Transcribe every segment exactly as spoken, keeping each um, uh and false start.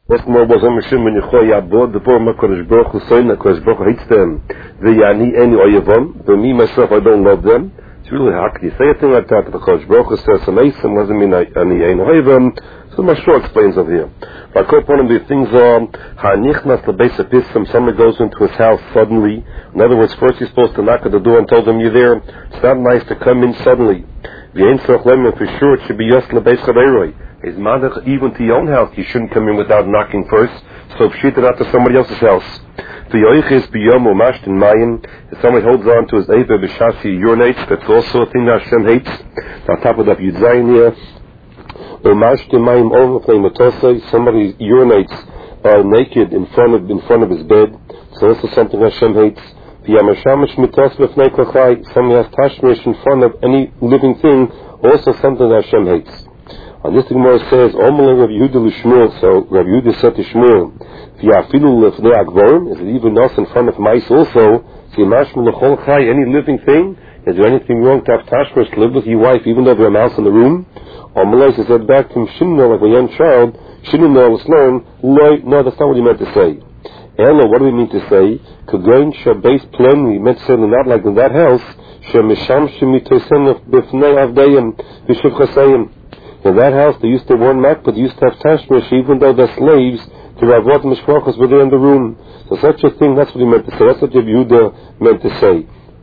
Osmo was a machine when you call Yabod, the poor Makodesh Baruch Hu Soin, Makodesh Baruch Hu hates them. The Yani any Oyavam, but me myself I don't love them. It's really how can you say a thing like that? The Kodesh Baruch Hu says Amazing doesn't mean any any Oyavam. So Mashur explains over here. But one of the things are Hanichnas the base of Pism, somebody goes into his house suddenly. In other words, first you're supposed to knock at the door and tell them you're there. It's not nice to come in suddenly. The answer for sure it should be Yos Lebeis Chaveroi. His mother, even to your own house, you shouldn't come in without knocking first. So if she did not to somebody else's house. The Yoichis Biyom Umasht in Mayim, if somebody holds on to his Eiber B'Shas, he urinates, that's also a thing that Hashem hates. On top of that, Yudzayin here, Umasht in Mayim overflame Matosai, somebody urinates uh, naked in front of in front of his bed, so also something Hashem hates. The Yamashamish Mitos B'Fnei Klachai, somebody has Tashmish in front of any living thing, also something that Hashem hates. And this Gemara says, Omelin Rav Yehuda l'Shmuel, so Rav Yehuda said to Shmuel, V'yafilu l'fnei agvorim, is it even us in front of mice also? V'yamashmu l'chol chai, any living thing? Is there anything wrong to have tashmish to live with your wife, even though there's a mouse in the room? Omelin said back to him, Shinno, like a young child, Shinno was learn, Loi, no, that's not what he meant to say. Elo, what do we mean to say? Kagoin shabeis plen, we meant to say not like in that house, Shemisham shemitosen b'fnei avdayim, v'shiv chasayim. In that house, they used to wear mak, but they used to have tashmish, even though they're slaves, to Ravot Mishpachos were there in the room. So such a thing, that's what he meant to say. That's what Rabbi Yehuda meant to say.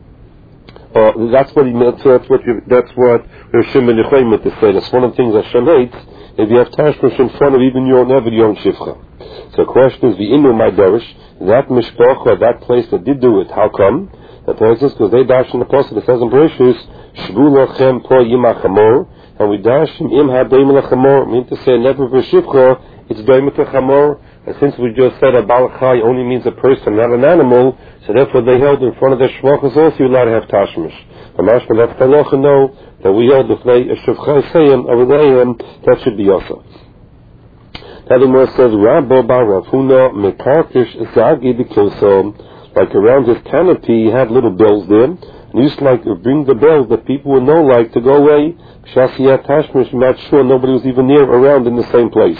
Uh, that's what he meant. So that's what you, that's what Rav Shimon Yochai meant to say. That's one of the things Hashem hates. If you have tashmish in front of even your never your own shivcha. So the question is, the inu my derish, that mishpacha, that place that did do it, how come? That tells us because they dash in the post that says in Bereshis, Shvu lochem po yimachamor. And we dash him im ha-daim l'chamor, mean to say never v'shivcha, it's daim l'chamor. And since we just said a balachai only means a person, not an animal, so therefore they held in front of the shvachas also you're allowed to have tashmish. And mashma that's talocha know that we held if they a shivcha sayim over them, that should be also. Now the Gemara says Rabbo bar Rav Huna mekarkish zagi b'kilso, like around his canopy he had little bells there. And he used to like to bring the bells that people would know like to go away. Shasiyat Tashmish, not sure nobody was even near around in the same place.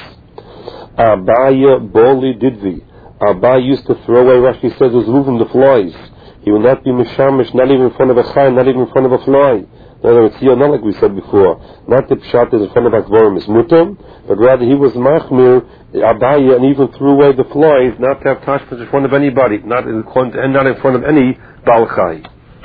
Abaya Boli Didvi. Abaya used to throw away, Rashi says, was moving the flies. He will not be Mishamish, not even in front of a chay, not even in front of a fly. In other words, here, not like we said before, not the pshat is in front of Akvorim is mutam, but rather he was Machmir, Abaya, and even threw away the flies, not to have Tashmish in front of anybody, not in front, and not in front of any Balchai.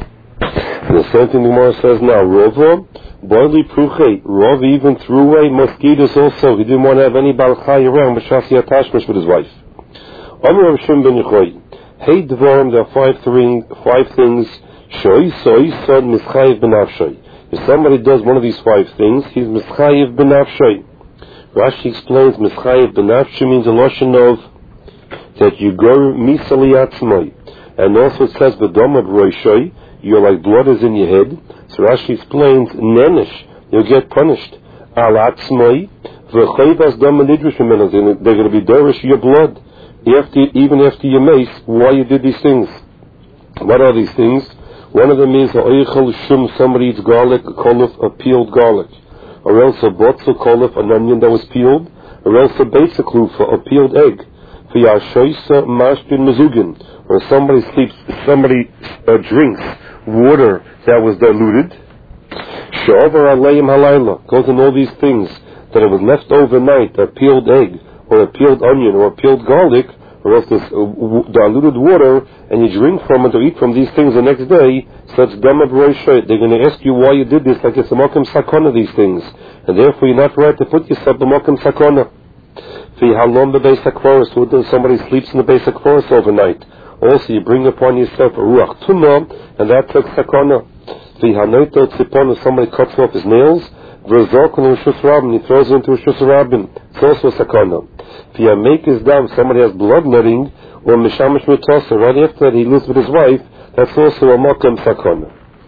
The same thing the Gemara says now, Rova, Boili Pruche, Rov even threw away mosquitoes also. He didn't want to have any Balchai around, but Shasi Atashmish with his wife. Amr Rav Shimon ben Yochai, Hey Dvorim, there are five, three, five things, Shoi, Soi, Sod, Mischayev ben Avshoi. If somebody does one of these five things, he's Mischayev ben Avshoi. Rashi explains Mischayev ben Avshoi means a lotion of that you go misali atzmai. And also it says V'dom of Roishoi, you're like blood is in your head. So Rashi explains, Nenish, you'll get punished. Al atzmai, v'chayvas dam anidrish v'menaz, they're going to be dorish your blood. After, even after your mace, why you did these things. What are these things? One of them is ha'oichel shum, somebody eats garlic, a kolif, a peeled garlic. Or else a botzel kolif, an onion that was peeled. Or else a basic lufa, a peeled egg. V'yashoisa mashbin mezugin. Or somebody sleeps, somebody uh, drinks water that was diluted. Sha'over alayim halayla, goes in all these things, that it was left overnight, a peeled egg, or a peeled onion, or a peeled garlic, or else this uh, w- diluted water, and you drink from it or eat from these things the next day, so it's dam of roishay. They're going to ask you why you did this, like it's a mokum sakona, these things. And therefore you're not right to put yourself in mokum sakona. V'halom bebeis hakvoros, somebody sleeps in the beis hakvoros overnight. Also, you bring upon yourself a ruach tumah, and that took sakana. V'hanoito tzipon, if somebody cuts off his nails, v'rzokon l'shus rabin, he throws it into a shus rabin. It's also a sakana. V'yamek his dam, somebody has bloodletting, or mishamish mitosa, right after that he lives with his wife, that's also a makam sakana.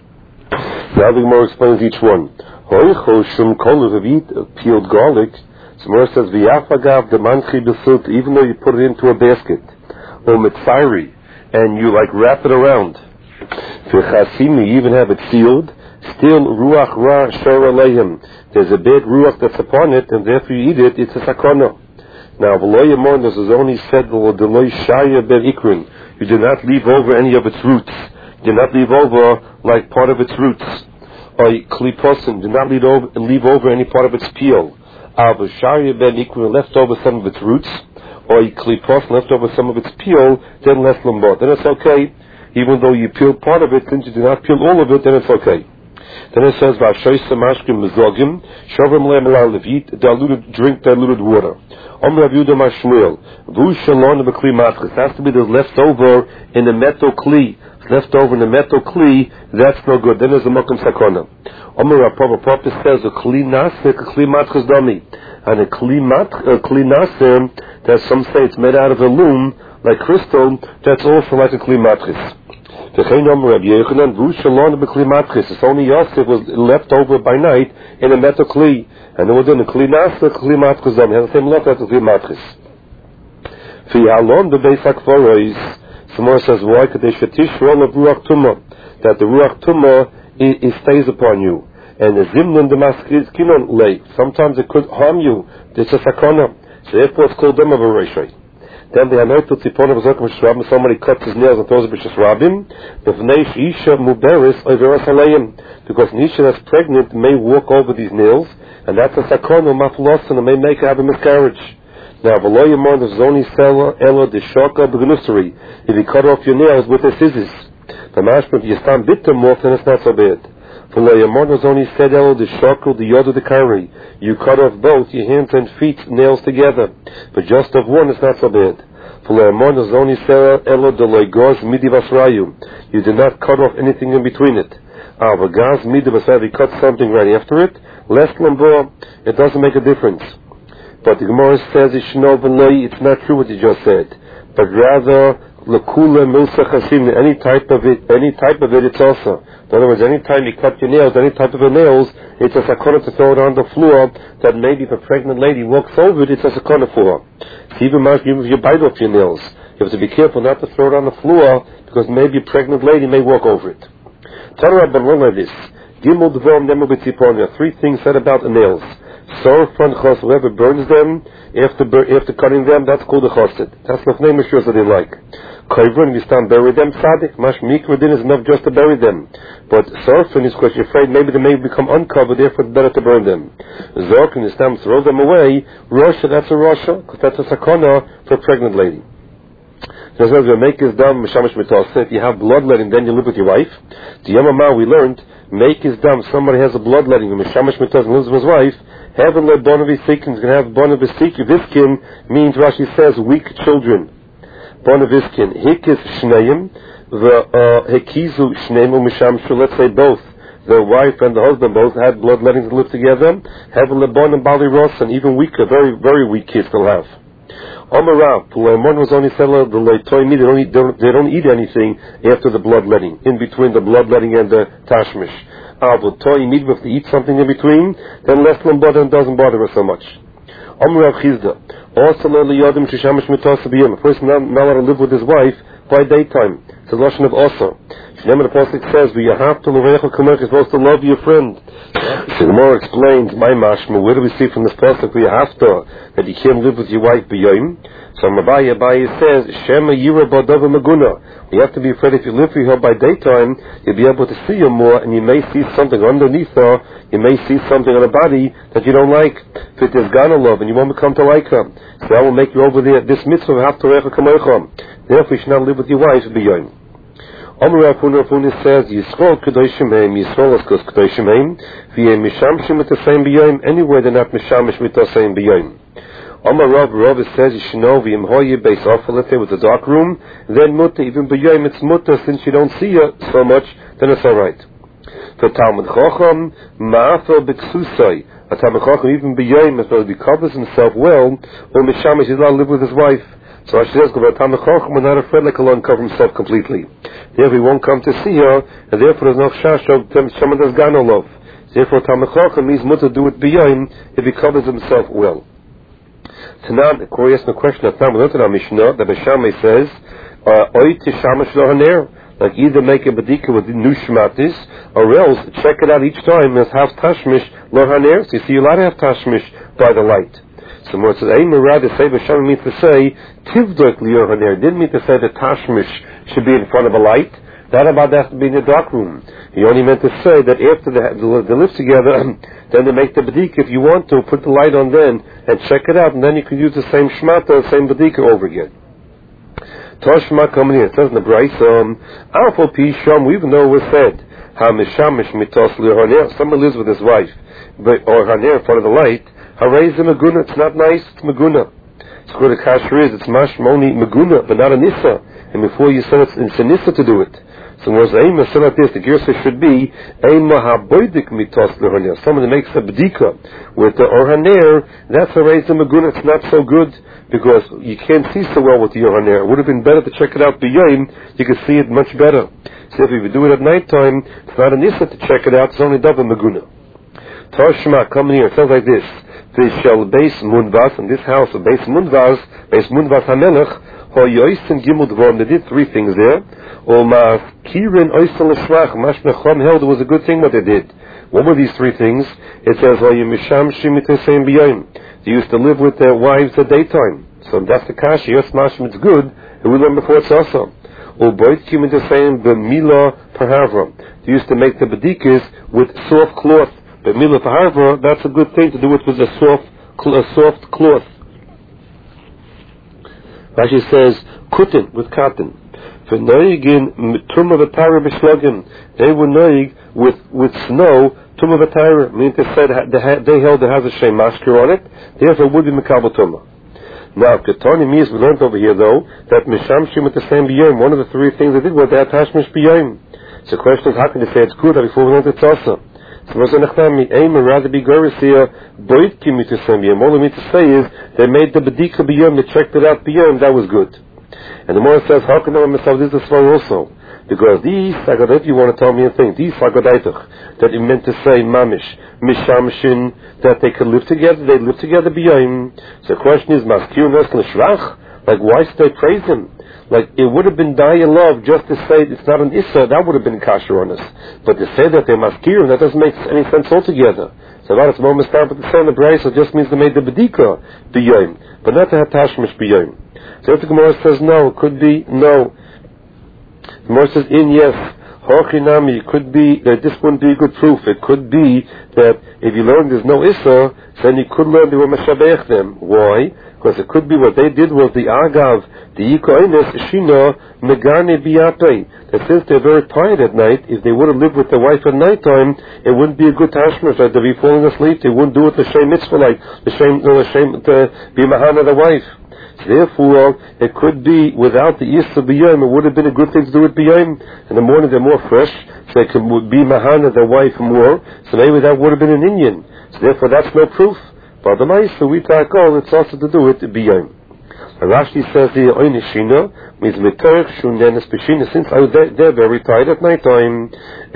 Now the Gemara explains each one. Hoicho shum kol revit, peeled garlic. So Gemara says, v'yafagav the manchi b'sut, even though you put it into a basket, or mitzari, and you like wrap it around. For chasim, you even have it sealed. Still, ruach ra shor aleihim. There's a bad ruach that's upon it, and therefore you eat it. It's a sakana. Now, V'lo Yamon, this is only said, V'lo Shaya Ben Ikrin. You do not leave over any of its roots. You do not leave over, like, part of its roots. Or Kliposin, do not leave over, leave over any part of its peel. Ava Shaya Ben Ikrin, left over some of its roots. Or Kliposin, left over some of its peel, then less Lambot. Then it's okay. Even though you peel part of it, since you do not peel all of it, then it's okay. Then it says, "V'ashoysa mashkim mezogim, shovim le'emar levit, diluted drink diluted water." Om Rav Yehuda Mashmuel, v'u shalon b'kli matchis. Has to be the leftover in the metal kli. Left over in the metal kli, that's no good. Then there's a mokum sakona. Om Rav Papa Papa says a kli nasir, a kli matchis dami, and a kli mat, a kli nasir that some say it's made out of a loom like crystal. That's also like a kli matchis. It's only Yosef was left over by night in a metal kli, and it was in a kli nasa, kli matchis. It has the same look as a kli matchis. Fi'alon the beis hakvaros. Somewhere says why could they shetish roll of ruach tumah, that the ruach tumah it, it stays upon you, and the zimlin the maskis kinon lay. Sometimes it could harm you. It's a sakana. So therefore it's called them of a reishay. Then the anointed tzipon of Zokim Shrabim, somebody cuts his nails and throws it b'shas rabim. B'vnei isha muberis overas alayim, because an isha that's pregnant may walk over these nails, and that's a sakon or maflosin, and may make her have a miscarriage. Now, v'lo yamon is only seller elo the shoka b'gnusari. If you cut off your nails with the scissors, the mashma if you stand bit them off, then it's not so bad. V'lo yamon is only said elo the shoka the yodu the kari. You cut off both your hands and feet nails together, but just of one is not so bad. V'lo yamon is only said elo the loigos midi vasrayu. You do not cut off anything in between it. Ah, v'gaz midi vasrayu, you cut something right after it. Less lambo, it doesn't make a difference. But the Gemara says it's not true what you just said, but rather lekula milsa chasim, any type of it, any type of it, it's also. In other words, any time you cut your nails, any type of the nails, it's a sakona to throw it on the floor. That maybe if a pregnant lady walks over it, it's a sakona for her. So even if you bite off your nails, you have to be careful not to throw it on the floor because maybe a pregnant lady may walk over it. Torah like this. Gimel dvom nemu b'tziponia. Three things said about the nails. Sorfan chos, whoever burns them after after cutting them, that's called a chosid. That's the name of sure that they like. Koivrin, we stand bury them, sadik. Mash mikradin is enough just to bury them. But sorfan is because you're afraid maybe they may become uncovered, therefore it's better to burn them. Zorkin is time throw them away. Rosha, that's a rosha, because that's a sakona for a pregnant lady. So it says, make his dam mishamish mitasa. If you have bloodletting, then you live with your wife. The Yamama we learned, make his dam, somebody has a bloodletting, mishamish mitasa, lives with his wife. Heaven let bon of his sikin, can have bon of his sikin. Viskin means, Rashi says, weak children. Bon of viskin. Hikis shneim, the hekizu shneim u'mishamshu, let's say both. The wife and the husband both had bloodletting to live together. Heaven let bon and bali ross, and even weaker, very, very weak kids they'll have. Omarav, Pulemon was only said the leitoy meat, they don't, eat, they don't eat anything after the bloodletting, in between the bloodletting and the tashmish. Avot toy meat, if they eat something in between, then less than bother doesn't bother us so much. Omarav Chizda, also le'liyadim shishamish mitasa b'yim. A person not, not allowed to live with his wife by daytime. It's a lashon of also. Remember the pasuk says, "You have to l'reicha kamecha." You're supposed to love your friend. So the more explains my mashma. Where do we see from this pasuk you have to that you can't live with your wife b'yom? So Abaye Abaye says, "Shema yira badava maguna." You have to be afraid if you live with her by daytime, you'll be able to see her more, and you may see something underneath her. You may see something on her body that you don't like. If it is gana love, and you won't become to like her, so that will make you over there. This mitzvah have to reicha kamecha. Therefore, you should not live with your wife b'yom. Amar Rafun Rafun says, Yisrael Kedoshim Heim, Yisrael is Kedoshim Heim, V'yem Mishamshim with the same b'yom, anywhere they're not Mishamish with the same b'yom. Amar Rav, Rav says, Yishno V'yem Hoye Beis Ofel, let's say with a dark room, then Mutta, even b'yom it's Mutta, since you don't see her so much, then it's alright. For Talmud Chacham, Ma'afel B'ksusai, a Talmud Chacham, even b'yom, as well as he covers himself well, or Mishamish, he's allowed to live with his wife. So Rashi says, Talmud Chacham, we're not afraid like Allah uncover himself completely. Therefore, he won't come to see her, and therefore there's no chash of someone does gano love. Therefore, Talmud Chacham means mutter do it b'yom if he covers himself well. Tonight, the Korah asked the question of Talmud Chacham Mishnah that Beishamai says, Oy tishamish lo haner, like either make a badika with new shmatis, or else check it out each time as have tashmish lo haner. So you see, you're allowed to have tashmish by the light. So more it says, Ein Merad, the Sefer Shama means to say, Tivdok Lior Haner, didn't mean to say that Tashmish should be in front of a light. Not about that to be in the dark room. He only meant to say that after they, they live together, then they make the Badika. If you want to, put the light on then and check it out, and then you can use the same Shmata, the same Badika over again. Toshma coming in, it says in the Bryce, um, Alpha P Sham, we even know it was said, Ha Mishamish Mitos Lior, someone lives with his wife, but, or Haner in front of the light, Harayz Maguna, it's not nice, it's Maguna. It's what a kasher is, it's Mashmoni Maguna, but not a Nissa. And before you said it's, it's a Nissa to do it. So when it's Eima, so like this, the Girsa should be Eima HaBoidik Mitos Lior, someone that makes a Bdika with the Orhaner, that's Harayz Maguna, it's not so good, because you can't see so well with the Yohaner. It would have been better to check it out b'yom. You could see it much better. So if you do it at night time, it's not an issa to check it out. It's only double maguna. Toshma coming here. It sounds like this: V'shel beis munvas, in this house of beis munvas, beis munvas hamelech, hoyoisen gimel dvorim. They did three things there. Olmas kirin oisen l'shvach. Mashmechom held it was a good thing what they did. What were these three things? It says hoyimisham shimitesein b'yom. They used to live with their wives at daytime. So that's the kashi. Yes, mashim, it's good. And we learned before it's also. Uboit kim into saying b'mila parhavra. They used to make the bedikas with soft cloth. B'mila parhavra, that's a good thing to do it with a soft, a soft cloth. Rashi says, kutin, with cotton. For noigin, turma v'tara b'shlogim. They were noig with, with snow, Tumah v'tayra, meaning they said they held it has a shem masker on it, therefore it would be mekabel tumah. Now, Ketani means we learned over here though that mishamshim with the same b'yom. One of the three things they did was they had tashmish b'yom. So the question is, how can they say it's good before we learned it's also? So what's the nechnami? Aim and rather be goris here, boit kimi to same b'yom. All they mean to say is they made the b'dika b'yom, they checked it out b'yom, that was good. And the more it says, how can I myself this is wrong also? Because these Sagadat, you want to tell me a thing, these Sagadaitach, that it meant to say Mamish, Mishamshin, that they could live together, they live together b'yom. So the question is, Maskir Vesl Shrach? Like, why should they praise him? Like, it would have been Daya love just to say it's not an Issa, that would have been Kasher on us. But to say that they're Maskir, that doesn't make any sense altogether. So that is more Mistar, but to say in the Braisa just means they made the Bedika b'yom, but not to have Tashmish b'yom. So if the Gemara says no, it could be no. The Gemara says in yes, Hochinami, it could be that this wouldn't be a good proof. It could be that if you learn there's no Issa, then you could learn they were Meshabeach them. Why? Because it could be what they did was the Agav, the Yikoines, Shina, Megane Biate. That since they're very tired at night, if they would have lived with their wife at night time, it wouldn't be a good tashmish, like they'd be falling asleep. They wouldn't do it the same mitzvah, like the same, no, the same, to be Mahana the wife. Therefore, it could be without the Yisra b'yom, it would have been a good thing to do it b'yom. In the morning they're more fresh, so they could be mahana their wife more, so maybe that would have been an Indian. So therefore that's no proof. But the Ma'isa, we talk all, it's also to do it b'yom. Rashi says here, Oinishina, means Mitorich Shunenes Peshina, since they're, they're very tired at night time, they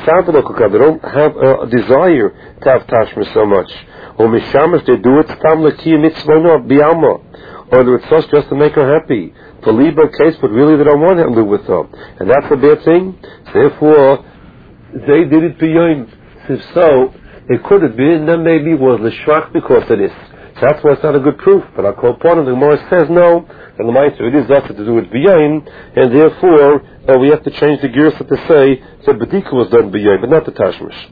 don't have a desire to have tashma so much. Or Mishamash, they do it, Stam Laki Mitzvah Bialma. Or it's just, just to make her happy. For Liba case, but really they don't want to live with her. And that's a bad thing. Therefore, they did it b'yom. If so, it could have been, then maybe it was l'shvach because of this. So that's why it's not a good proof. But our Kolpon, the Gemara says no, and the Meister, it is also to do with b'yom, and therefore, uh, we have to change the gears to say that B'dika was done b'yom, but not the Tashmish.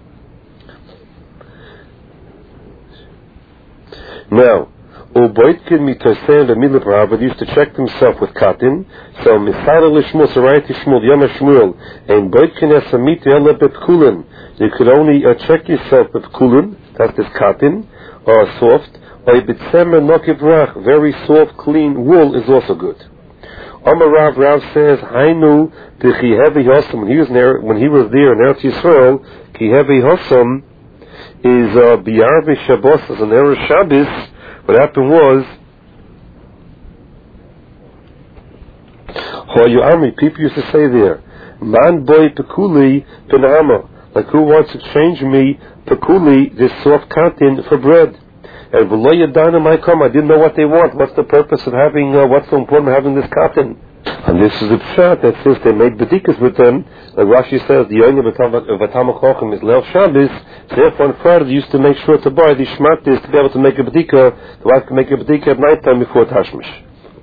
Now, Uboitkin mitosein v'mila parava used to check himself with cotton. So misara lishmul sarayati shmul yama shmuel and boitkin esamit ela betkulin. You could only uh, check yourself with kulin, that's this cotton, or soft, or bitsemer nokiv rach, very soft, clean wool is also good. Amar Rav, Rav says, Hainu b'chihevi hosam. When he was there, when he was there in Eretz Yisrael, chihevi hosam is uh, biyarvi Shabbos as an Erev Shabbos. What happened was, Hoyu Army, people used to say there, Man boy pekuli penama, like who wants to exchange me pekuli, this soft cotton, for bread? And v'lo yadana my come, I didn't know what they want. What's the purpose of having? Uh, what's so important of having this cotton? And this is a pshat that since they made bedikas with them, like Rashi says, the only Vatam Chochem is Leil Shabbos, therefore on Friday they used to make sure to buy the shmatis to be able to make a bedika, the wife can make a bedika at night time before Tashmish.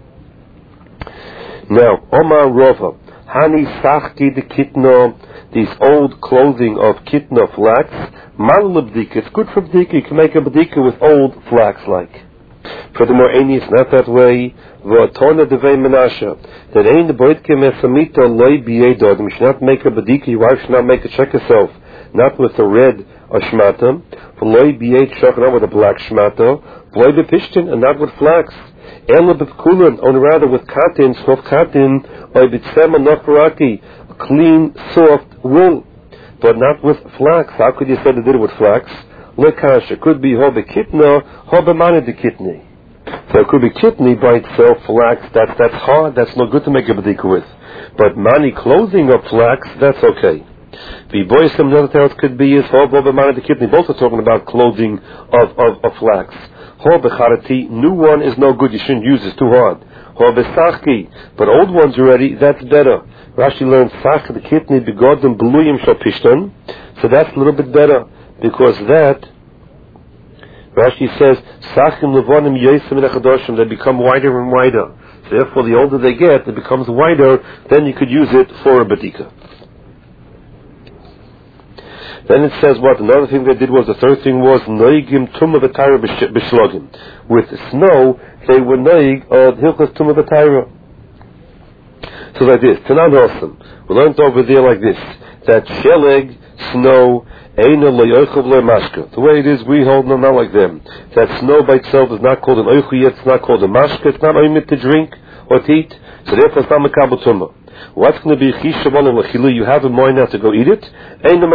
Now, Omar Rova, Hani Sachki the Kitno, these old clothing of Kitno flax, Mal bedika, it's good for bedika, you can make a bedika with old flax like. Furthermore, Aini is not that way. V'atona devei menashe, that ain't the boitke mesamita loy b'yedod. You should not make a bedika. Your wife should not make a check herself, not with a red shmata, v'loy b'yed shach, not with a black shmata, v'loy b'pishtin, and not with flax. Ela b'kulin, or rather with cotton, soft cotton, or b'tzema nafaraki, clean, soft wool, but not with flax. How could you say they did it with flax? Lekasha could be ho bekitna, ho b'mana de kitni. So it could be kitni by itself, flax. That's that's hard. That's not good to make a bedika with. But mani clothing of flax, that's okay. The boy some another else could be is ho b'mana de kitni. Both are talking about clothing of of, of flax. Ho b'charati, new one is no good. You shouldn't use it. It's too hard. Ho b'sachki, but old ones already. That's better. Rashi learns sach the kitni begodim beluyim shal pishton. So that's a little bit better. Because that, Rashi says, Sachim levonim yosim nechadoshim, they become wider and wider. So therefore, the older they get, it becomes wider, then you could use it for a bedika. Then it says what? Another thing they did was, the third thing was, noigim tumah v'tayra b'shlogim. With snow, they were noig of hilchas tumah v'tayra. So like this, Tanan Hossam, we learned over there like this, that sheleg, snow, the way it is, we hold them not like them. That snow by itself is not called an oichu yet, it's not called a mashka, it's not oimit to drink or to eat, so therefore it's not makabel tumah. What's going to be chishavon and lechilu? You have a mind now to go eat it. No,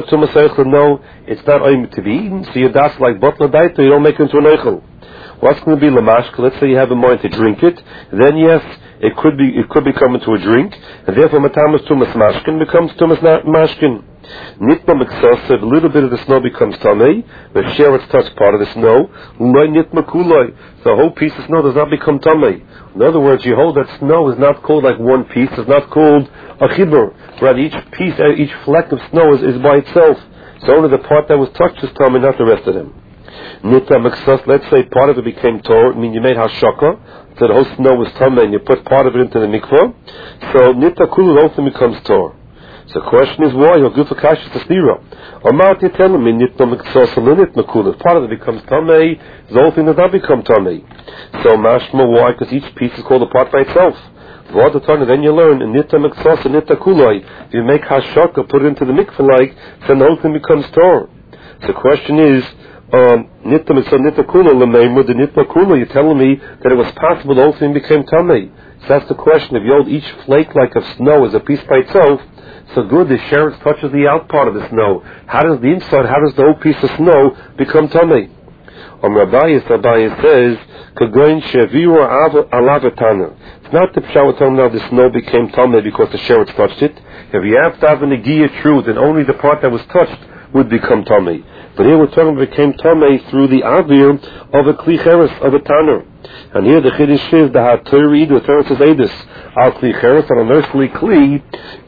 it's not oimit to be eaten, so you das like botla daita, you don't make it into an oichel. What's going to be lamashka? Let's say you have a mind to drink it, then yes, it could be it could become into a drink, and therefore matamas tumas mashkin becomes tumas mashkin. Nitma meksos, if a little bit of the snow becomes tamei, the sheretz touch part of the snow, uloi nitma kuloi, the whole piece of snow does not become tamei. In other words, you hold that snow is not called like one piece, it's not called a chibur. Rather, each piece, each fleck of snow is, is by itself. So only the part that was touched is tamei, not the rest of them. Nitma meksos, let's say part of it became tor, I mean you made hashaka, so the whole snow was tamei, and you put part of it into the mikvah, so nitma kuloi also becomes tor. So the question is why? He'll give a kasha to stira. Or Marty tell him in nitma meksos alinit makul. If part of it becomes tamei, the whole thing does not become tamei. So mashma why? Because each piece is called a part by itself. Then you learn in nitma meksos and nitma kuloi. If you make hashaka, put it into the mikvah like, then the whole thing becomes tor. So the question is, um, nitma meksos nitma kuloi l'meimu the nitma kuloi. You're telling me that it was possible the whole thing became tamei. So that's the question. If you hold each flake like of snow as a piece by itself, so good, the sheretz touches the out part of the snow. How does the inside, how does the whole piece of snow become tamei? Um, Rabbi Yisrael says, Kagoin sheviru alavatana. It's not the pshat telling now the snow became tamei because the sheretz touched it. If you have to have an negiah true, then only the part that was touched would become tamei. But here we're talking about it became tamei through the avir of a kli cheres, of a tanner. And here the chiddush is the haturi, the Torah says edus al kli cheres, on an earthly kli.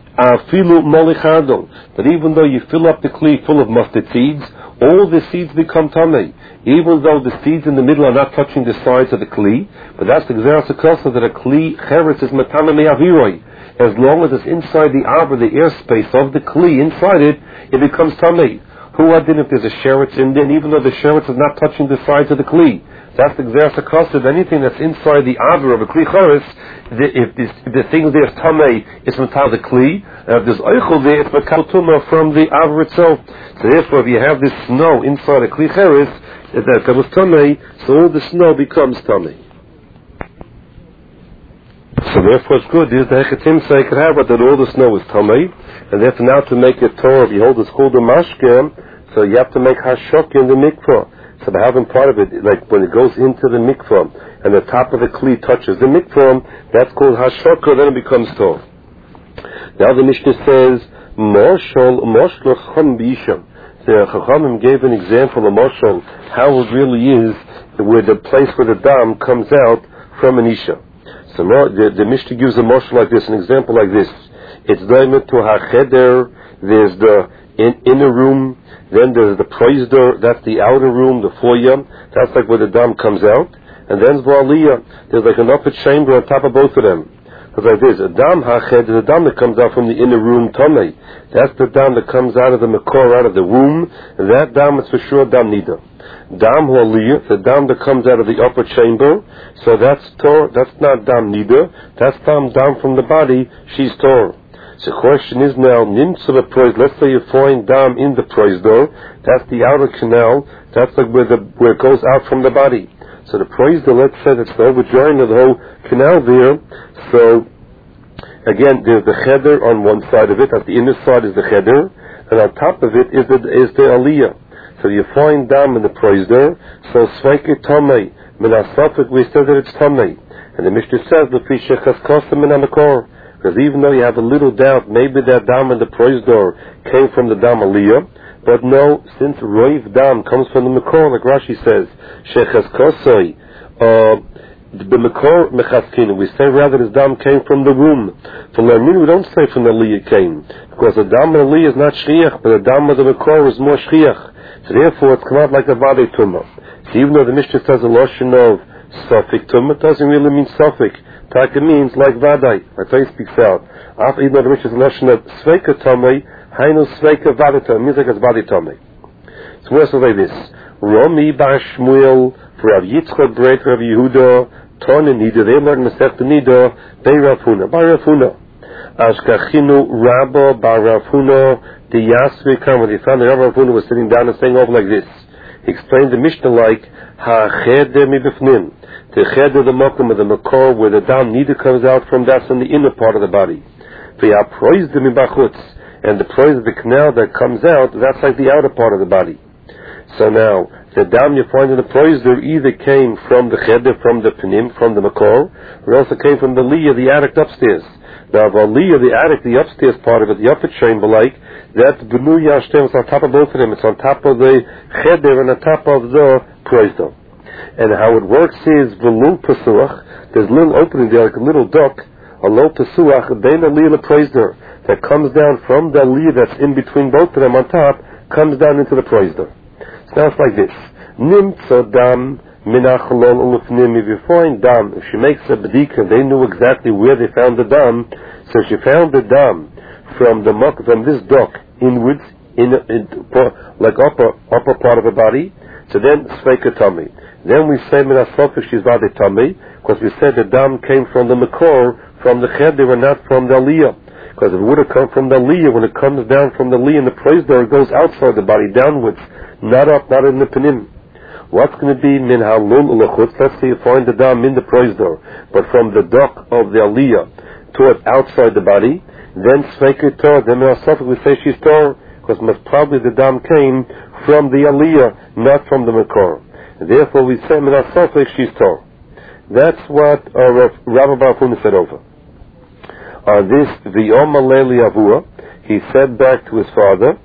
Afilu molichado, that even though you fill up the kli full of mustard seeds, all the seeds become tamei. Even though the seeds in the middle are not touching the sides of the kli, but that's the gzeras hakosa that a kli cheres is matana me'aviroi. As long as it's inside the arbor, the airspace of the kli, inside it, it becomes tamei. Who adin if there's a sheretz in there, and even though the sheretz is not touching the sides of the kli? That's the gzeras hakosa. Anything that's inside the arbor of a kli cheres, the, if, this, if the thing there is tamei, it's matal the kli. And if there's oichel there, it's matal tumah from the arbor itself. So therefore, if you have this snow inside a kli cheres, that was tamei, so all the snow becomes tamei. So therefore, it's good. There's the hechetim say could have it that all the snow is tamei, and therefore now to make it torah, behold, it's called a mashkem. So you have to make hashok in the mikvah. So by having part of it, like when it goes into the mikvah and the top of the kli touches the mikvah, that's called hashokah, then it becomes tov. Now the Mishnah says, Moshol, Moshloch Chum B'Isham. The Chachamim gave an example of Moshol, how it really is, where the place where the dam comes out from an Isha. So the, the Mishnah gives a motion like this, an example like this. It's daimah to hacheder. There's the in, inner room. Then there's the proizder. That's the outer room, the foyer. That's like where the dam comes out. And then v'aliyah. There's like an upper chamber on top of both of them. It's like this. A dam hached is a dam that comes out from the inner room tomei. That's the dam that comes out of the makor, out of the womb. And that dam is for sure dam nida. Dam Holiyah, the dam that comes out of the upper chamber, so that's tor, that's not dam nida, that's dam dam from the body, she's tor. So the question is now, nimtza the proiz, let's say you find dam in the proiz door, that's the outer canal, that's like where the where it goes out from the body. So the proiz door, let's say that's the overjoining of the whole canal there, so again, there's the cheder on one side of it, at the inner side is the cheder, and on top of it is the, is the aliyah. So you find dam in the proizder, so sveike tomei, min asafik, we said that it's tomei. And the Mishnah says, lefi shechas kosim min hamakor, because even though you have a little doubt, maybe that dam in the proizder came from the dam aliyah, but no, since roiv dam comes from the makor, like Rashi says, shechas kosoi, uh, the makor mechaskinu, we say rather this dam came from the womb. For Lermin, we don't say from the aliyah came, because the dam of the aliyah is not shriach, but the dam of the makor is more shriach. So therefore, it's come out like a vade tumah. So even though the Mishnah says a lotion of suffik tumah, it doesn't really mean suffik. Taka means like vadai. Like he speaks out. After even though the Mishnah says a lotion of sveika tumah, hainu sveika vade tumah, means like it's vade tumah. So where's the way this? Romi bar Shmuel, for Rav Yitzchak Breit, Rav Yehuda, Tona Nida, they learned Masechta Nida, Bei Rav Huna, Bar Rav Huna. Ashkachinu Rabba Bar Rav Huna, the Yasvi come when he found that Rav Huna was sitting down and saying over like this. He explained the Mishnah like Ha-cheder mi-bifnim, the cheder, the mokum of the makor, where the dam neither comes out from, that's in the inner part of the body. V'ya-proizde mi-bachutz, and the proiz of the canal that comes out, that's like the outer part of the body. So now, the dam you find in the proizder either came from the cheder, from the penim, from the makor, or else it came from the liyah, the attic upstairs. Now, the aliyah, the attic, the upstairs part of it, the upper chamber, like, that's b'nu yashtem, it's on top of both of them, it's on top of the cheder and on top of the proizder. And how it works is, v'lul pesuach, there's a little opening there, like a little duct, a low pesuach, bein aliyah the proizder, that comes down from the aliyah that's in between both of them on top, comes down into the proizder. So now it's like this. Nimtza dam minachalol ulufnim. If you find dam, if she makes a bedika, they knew exactly where they found the dam. So she found the dam from the muck, from this duct inwards, in, in like upper upper part of the body. So then sveika tummy. Then we say minasofik she's vade tummy, because we said the dam came from the makor, from the cheder, and not from the aliyah. Because if it would have come from the aliyah, when it comes down from the aliyah in the proizder, it goes outside the body, downwards, not up, not in the penim. What's going to be min halul ulachutz? Let's say you find the dam in the proizder, but from the duct of the aliyah toward outside the body, then sveika tor, then minasofik we say she's tor, because most probably the dam came from the aliyah, not from the makor. Therefore we say minasofik she's tor. That's what uh, Rabbi Bar Huna said over. On this, the Omaleli Avua, he said back to his father.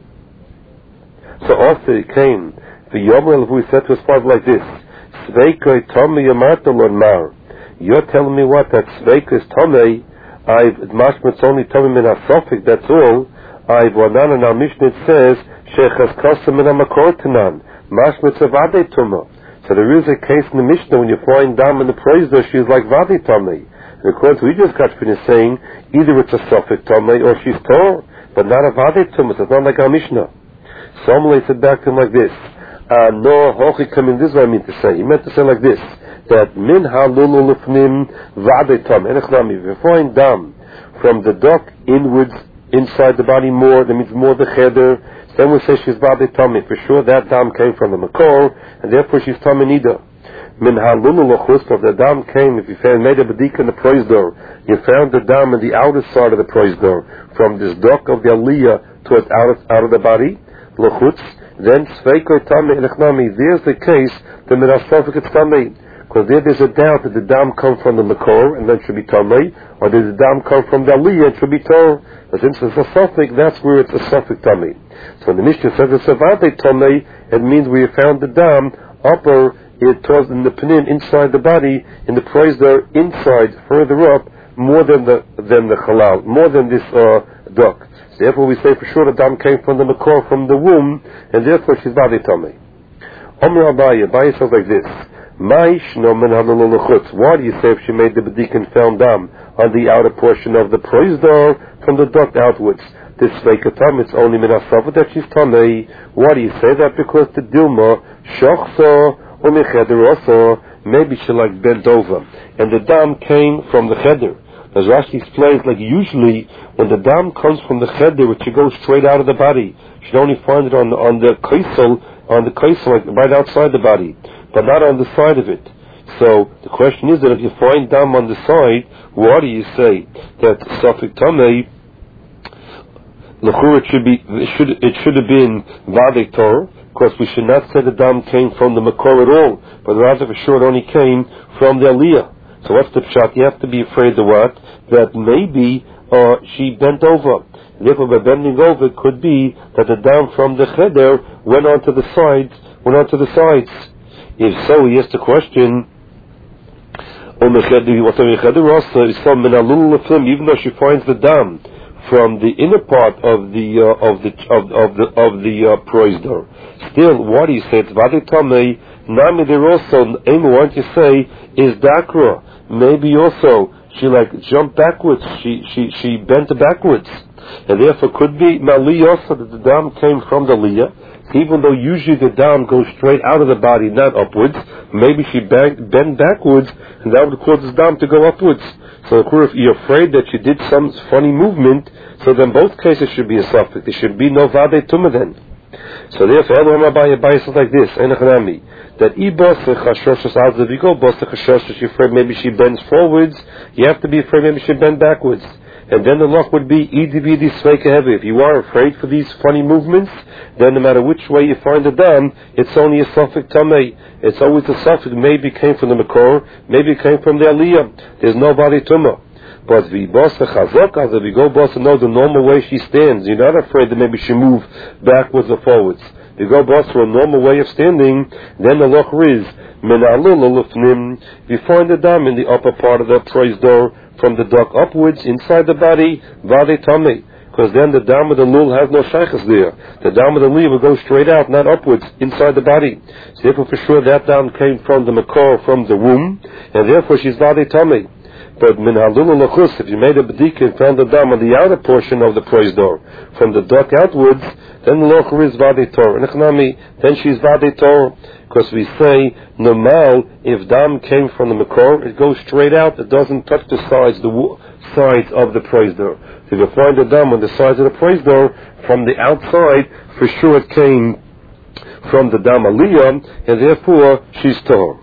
So also he came, the Omaleli Avua said to his father like this: Sveikoi Tomei Yamartalon Mar. You're telling me what? That Sveikoi is Tomei. I've mashmitz only Tomei min asofik. That's all. I've wanan and our Mishnah says Shechas Kosa min hamakor tanan mashmitz avade tuma. So there is a case in the Mishnah when you find dam in the proizder, she's like vade tomei. And according to what we just got finished saying, either it's a suffix tomei or she's tor, but not a vade tumah. It's not like our Mishnah. So Amalei said back to him like this: uh, No, hochi coming. This is what I mean to say. He meant to say like this: that min halulu lefnim vade tomei. Enechnami. If you find dam from the duct inwards, inside the body more, that means more the cheder. Then we say she's vade tomei. For sure, that dam came from the makor, and therefore she's tomei nida. Min halulu lochus, if the dam came, if you found made a bedika in the proizder, you found the dam in the outer side of the proizder, from this duct of the aliyah towards out of, out of the body, lochutz, then sveikoi tamei enechnami. There's the case, the minasofik it's tamei. Because there there's a doubt that the dam come from the makor, and then should be tamei, or does the dam come from the aliyah, and should be tor. But since it's a suffix, that's where it's a suffix tamei. So when the Mishnah says it's a vade tamei, it means we found the dam upper it was in the penin inside the body, in the proisdor inside, further up, more than the than the halal, more than this uh, duck. So therefore we say for sure the dam came from the makor, from the womb, and therefore she's vade tamei. Omer Abaye, Abaye says like this: why do you say if she made the bedik and found dam on the outer portion of the proisdor from the duct outwards? This veikatam, it's only minasav that she's tamei. Why do you say that? Because the dilma shachsa or mecheder also, maybe she like bent over, and the dam came from the cheder. As Rashi explains, like usually when the dam comes from the cheder, it should go straight out of the body. You should only find it on on the kaisel, on the kaisel, like right outside the body, but not on the side of it. So the question is that if you find dam on the side, why do you say that safek tamei? L'chur, it should be, it should it should have been vadei tor, because we should not say the dam came from the makor at all, but rather for sure it only came from the aliyah. So what's the pshat? You have to be afraid of what? That maybe uh, she bent over. Therefore, by bending over, it could be that the dam from the cheder went onto the sides, went onto the sides. If so, he asked the question, even though she finds the dam from the inner part of the uh, of the of, of the of the uh, proisdor, still, what do you say? It's vade tamei. Nami, there also, Amy, why don't you say, is dakra? Maybe also, she like jumped backwards, she she she bent backwards. And therefore could be Mali also that the dam came from the Leah, even though usually the dam goes straight out of the body, not upwards. Maybe she bent, bent backwards, and that would cause the dam to go upwards. So if you're afraid that she did some funny movement, so then both cases should be a suffix. There should be no Vade Tumah then. So therefore, Elohim Abaye says like this, Enochanami, that if you go bos chashoshes, you're afraid maybe she bends forwards, you have to be afraid maybe she bend backwards. And then the loch would be idividi sveika heavy. If you are afraid for these funny movements, then no matter which way you find the dam, it's only a suffix tamei. It's always a suffix. Maybe it came from the makor, maybe it came from the aliyah. There's no body tumah. But if you go boss and know the normal way she stands, you're not afraid that maybe she move backwards or forwards. If you go boss for a normal way of standing, then the loch is if you find the dam in the upper part of the proisdor from the duct upwards inside the body, vade tamei, because then the dam of the lul has no shaykhs there. The dam of the lul will go straight out, not upwards, inside the body. So therefore, for sure, that dam came from the makor, from the womb, and therefore she's vade tamei. But min halul lachus, if you made a bedika and found the dam on the outer portion of the proisdor from the duct outwards, then the locher is vade tor. Then she's vade tor. Because we say, normal, if dam came from the makor, it goes straight out, it doesn't touch the sides, the w- sides of the proisdor. So if you find the dam on the sides of the proisdor, from the outside, for sure it came from the dam aliyah, and therefore she's tor.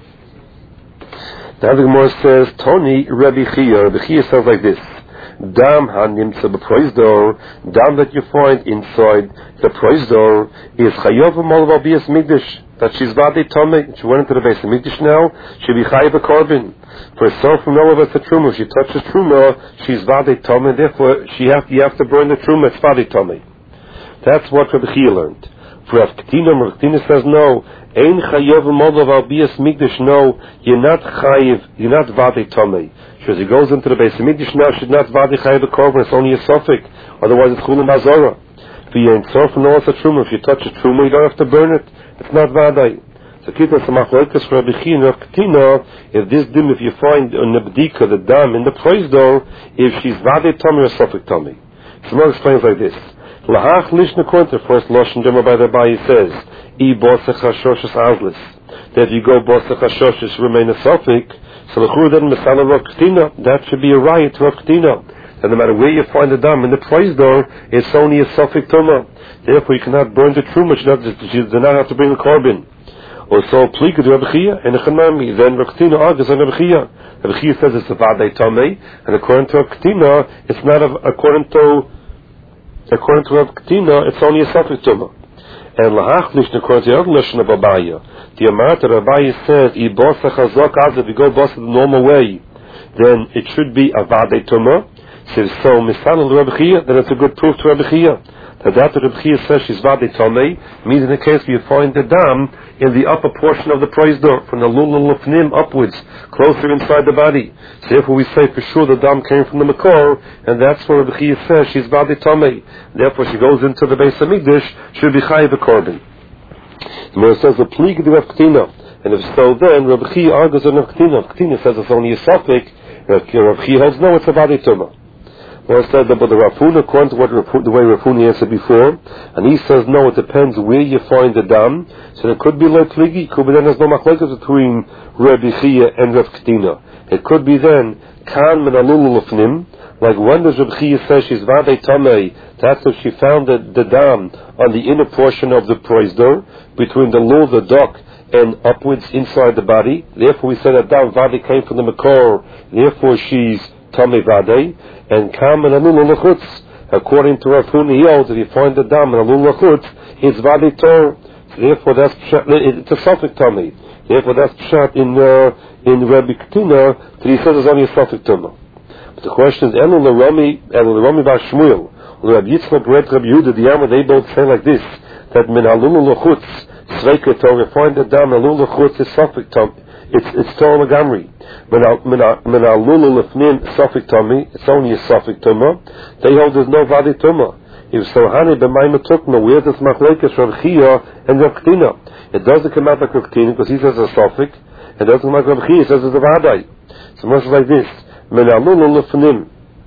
Now the Gemara says, Toni Rabbi Chia. Rabbi Chia says like this: Dam hanimtza b'proisdor, dam that you find inside the proisdor is chayav v'mol v'abiyas migdash. That she's vade tamei. She went into the base of migdash now. She be chayav a carbon. For herself from all of us the truma. If she touches truma, she's vade tamei. Therefore, she have you have to burn the truma. It's vade tamei. That's what Rabbi Chia learned. For Rav Ketina, Rav Ketina says no. Ein chayav v'mol v'abiyas migdash. No, you're not chayav. You're not vade tamei. So as he goes into the base of Mikdash now, should not vadi chayav a korban, it's only a suffix. Otherwise it's chulam hazara. If you ain't surf and all such truma, if you touch a truma, you don't have to burn it. It's not vadai. So kita samachloikas for Rabbi Chia and Rav Ketina, if this dim, if you find on the bdika, the dam in the proisdor, if she's vadi tamei or suffix tamei. Shmuel explains like this: Lahach lishna korban, first lashon dema by the Abaye says, I bosach hashoshes azlis. That if you go bosach hashoshes remain a suffix. So the Churdan Masala Rav Ketina, that should be a riot to Rav Ketina. And no matter where you find the dam in the proisdor, it's only a suffix tumah. Therefore, you cannot burn the truma. You do not have to bring a carbon. Also, plika to Rav Chia and a chanami. Then Rav Ketina argues on Rav Chia. Rav Chia says it's a vadei tamei, and according to Rav Ketina, it's not a, according to according to Rav Ketina, it's only a suffix tumah. And lahach lishna according to the other lashon of Abaye. The amount that Abaye says, if you go boss the normal way, then it should be a vade tumah. So, misal Rabbi Chia, then it's a good proof to Rabbi Chia. Tadat Reb Chia says she's Vade Tomei means in the case where you find the dam in the upper portion of the praise door, from the Lul Lufnim upwards, closer inside the body. So therefore we say for sure the dam came from the Makor, and that's where Reb Chia says she's Vade Tomei. Therefore she goes into the Beis HaMikdash, she'll be Chayiv a Korban. And when it says the Plig de Rav Ktina, and if so then Reb Chia argues on Rav Ktina. Rav Ktina says it's only a suffix. Rav Chia holds no, it's a Vade Tomei. Well, it said that, but the Rafuna, according to what Rafu, the way Rafuni answered before, and he says no, it depends where you find the dam. So it could be like Pligi, could be then there's no machlekes between Rabbi Chia and Rav Ktina. It could be then Kan min alul lefnim, like when does Rabbi Chia say she's Vade Tamei, that's if she found the, the dam on the inner portion of the proizdor, between the lul, the dock, and upwards inside the body. Therefore we say that dam Vade came from the Makor, therefore she's Tamei Vade. And Kam and Alul Lachutz, according to Rav Huna, he holds if you find the dam and Alul Lachutz, it's Vade Tor. Therefore, that's pshat, it's a suffix tummy. Therefore, that's pshat in uh, in Rabbi Ketina that he says it's only a suffix tummy. But the question is, Elul Rami, Elul Rami Bar Shmuel, Rabbi Yitzchak, Red Rabbi Yehuda, the Yama, they both say like this: that Min Alul Lachutz, Sveika Tor, you find the dam Alul Lachutz is suffix tummy. It's it's Torah Lagamri. When I lulu lefnim suffix tummy, it's only a suffix tumma. They hold there's no vadi tumma. If so, hani b'mayim tukma, where does machlekes Rav Chia and Rav Ktina? It doesn't come out like Rav Ktina because he says it's a suffix. It doesn't come out like Rav Chia, he says it's a vadai. So much like this. When I lulu lefnim,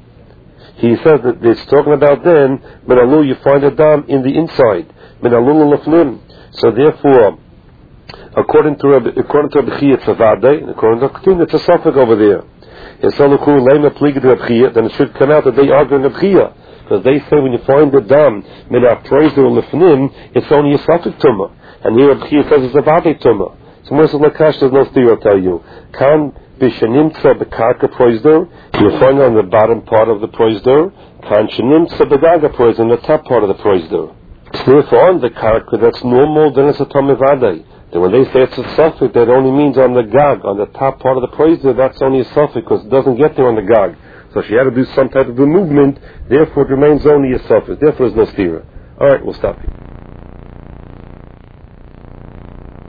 he says that it's talking about then when I lulu you find a dam in the inside. When I lulu lefnim, so therefore. According to Rabbi, according to Rabbi Chia, it's a Vade, and according to Ketina, it's a suffix over there. If Salukhu Lema Pligid Rabbi Chia, then it should come out that they argue in Rabbi Chia. Because they say when you find the dam, min ha-proizdor lefnim, it's only a suffix tumma. And here Rabbi Chia says it's a Vade tumma. So Moshe Lakash, there's no theory, I'll tell you. Kan b'shenimtza b'karka proizdor, you find it on the bottom part of the proizdor. Kan shenimtza b'daga proizdor, on the top part of the proizdor. So therefore on the karka, that's normal, then it's a Tomei Vade. And when they say it's a suffix, that only means on the gag, on the top part of the proizdor, that's only a suffix because it doesn't get there on the gag. So she had to do some type of a movement, therefore it remains only a suffix. Therefore there's no stira. Alright, we'll stop here.